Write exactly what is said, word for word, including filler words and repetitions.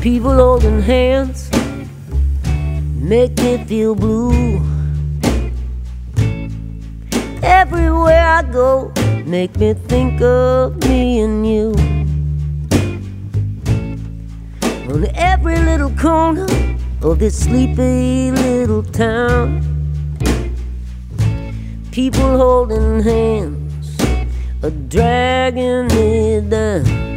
People holding hands make me feel blue. Everywhere I go, make me think of me and you. On every little corner of this sleepy little town, people holding hands are dragging me down.